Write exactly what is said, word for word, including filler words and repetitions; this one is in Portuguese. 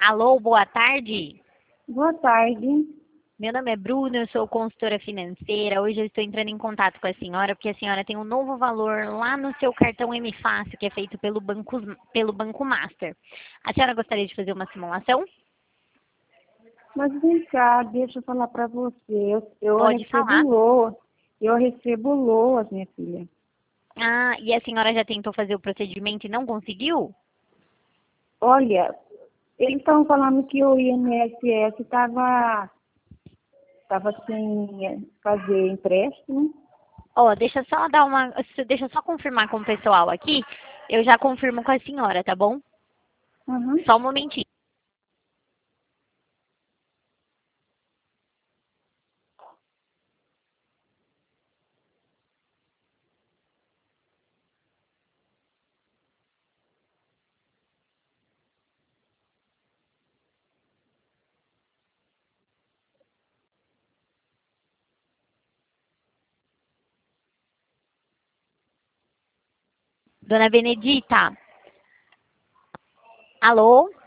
Alô, boa tarde. Boa tarde. Meu nome é Bruna, eu sou consultora financeira. Hoje eu estou entrando em contato com a senhora porque a senhora tem um novo valor lá no seu cartão M Fácil, que é feito pelo Banco, pelo Banco Master. A senhora gostaria de fazer uma simulação? Mas vem cá, deixa eu falar para você. Eu, eu Pode recebo falar. loas. Eu recebo loas, minha filha. Ah, e a senhora já tentou fazer o procedimento e não conseguiu? Olha, eles estavam falando que o I N S S estava tava sem fazer empréstimo. Ó, deixa eu só dar uma, deixa eu só confirmar com o pessoal aqui. Eu já confirmo com a senhora, tá bom? Uhum. Só um momentinho. Dona Benedita? Alô?